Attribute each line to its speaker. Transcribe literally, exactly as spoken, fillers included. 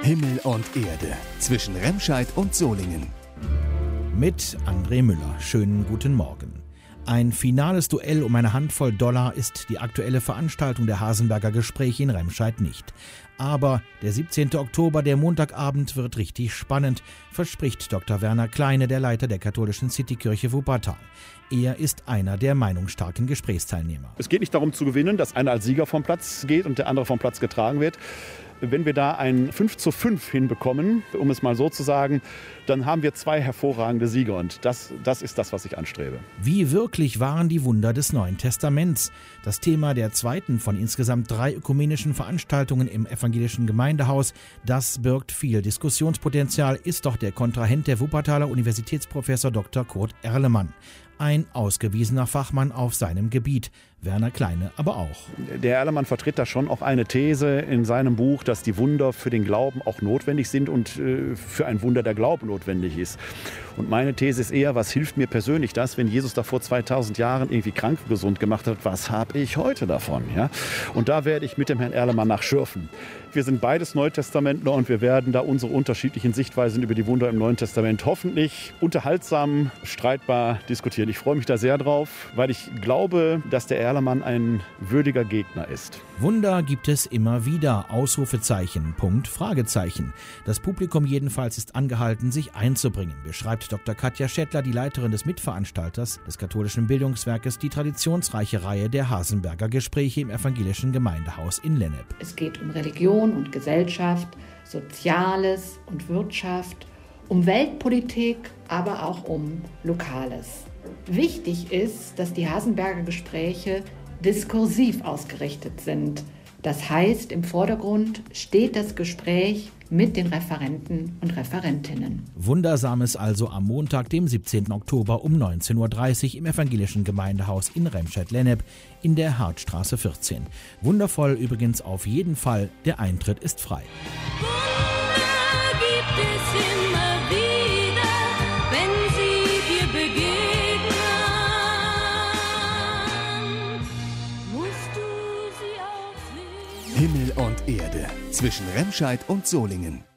Speaker 1: Himmel und Erde zwischen Remscheid und Solingen.
Speaker 2: Mit André Müller. Schönen guten Morgen. Ein finales Duell um eine Handvoll Dollar ist die aktuelle Veranstaltung der Hasenberger Gespräche in Remscheid nicht. Aber der siebzehnten Oktober, der Montagabend, wird richtig spannend, verspricht Doktor Werner Kleine, der Leiter der katholischen Citykirche Wuppertal. Er ist einer der meinungsstarken Gesprächsteilnehmer.
Speaker 3: Es geht nicht darum zu gewinnen, dass einer als Sieger vom Platz geht und der andere vom Platz getragen wird. Wenn wir da ein fünf zu fünf hinbekommen, um es mal so zu sagen, dann haben wir zwei hervorragende Sieger und das, das ist das, was ich anstrebe.
Speaker 2: Wie wirklich waren die Wunder des Neuen Testaments? Das Thema der zweiten von insgesamt drei ökumenischen Veranstaltungen im evangelischen Gemeindehaus, das birgt viel Diskussionspotenzial, ist doch der Kontrahent der Wuppertaler Universitätsprofessor Doktor Kurt Erlemann. Ein ausgewiesener Fachmann auf seinem Gebiet, Werner Kleine aber auch.
Speaker 3: Der Erlemann vertritt da schon auch eine These in seinem Buch, dass die Wunder für den Glauben auch notwendig sind und äh, für ein Wunder der Glaube notwendig ist. Und meine These ist eher, was hilft mir persönlich das, wenn Jesus da vor zweitausend Jahren irgendwie krank gesund gemacht hat, was habe ich heute davon? Ja? Und da werde ich mit dem Herrn Erlemann nachschürfen. Wir sind beides Neutestamentler und wir werden da unsere unterschiedlichen Sichtweisen über die Wunder im Neuen Testament hoffentlich unterhaltsam, streitbar diskutieren. Ich freue mich da sehr drauf, weil ich glaube, dass der Erlemann ein würdiger Gegner ist.
Speaker 2: Wunder gibt es immer wieder. Ausrufezeichen, Punkt, Fragezeichen. Das Publikum jedenfalls ist angehalten, sich einzubringen, beschreibt Doktor Katja Schettler, die Leiterin des Mitveranstalters des katholischen Bildungswerkes, die traditionsreiche Reihe der Hasenberger Gespräche im evangelischen Gemeindehaus in Lennep.
Speaker 4: Es geht um Religion und Gesellschaft, Soziales und Wirtschaft, um Weltpolitik, aber auch um Lokales. Wichtig ist, dass die Hasenberger Gespräche diskursiv ausgerichtet sind. Das heißt, im Vordergrund steht das Gespräch mit den Referenten und Referentinnen.
Speaker 2: Wundersames also am Montag, dem siebzehnten Oktober um neunzehn Uhr dreißig im evangelischen Gemeindehaus in Remscheid-Lennep in der Hartstraße vierzehn. Wundervoll übrigens auf jeden Fall, der Eintritt ist frei.
Speaker 5: Wunder gibt es immer wieder, wenn sie dir begegnen. Musst du sie auch sehen.
Speaker 1: Himmel und Erde zwischen Remscheid und Solingen.